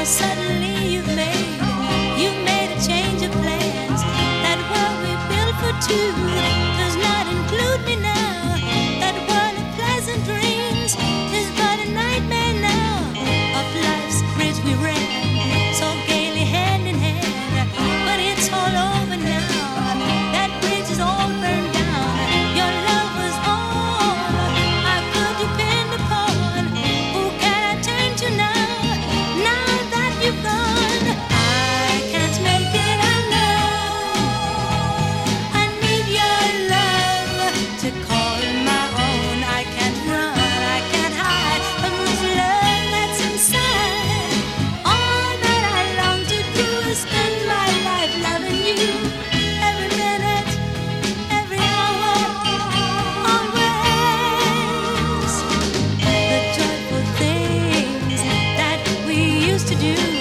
suddenly you've made a change of plans. That world we built for two does not include me now. That world of pleasant dreams is but a nightmare now. Of life's bridge we ran so gaily hand in hand, but it's all over now. That bridge is all burned down. Your love was all I could depend upon. Who can I turn to now? Now that you've gone, I can't make it alone. I need your love to call my own. I can't run, I can't hide from this love that's inside. All that I long to do is spend my life loving you. Every minute, every hour, always. The joyful things that we used to do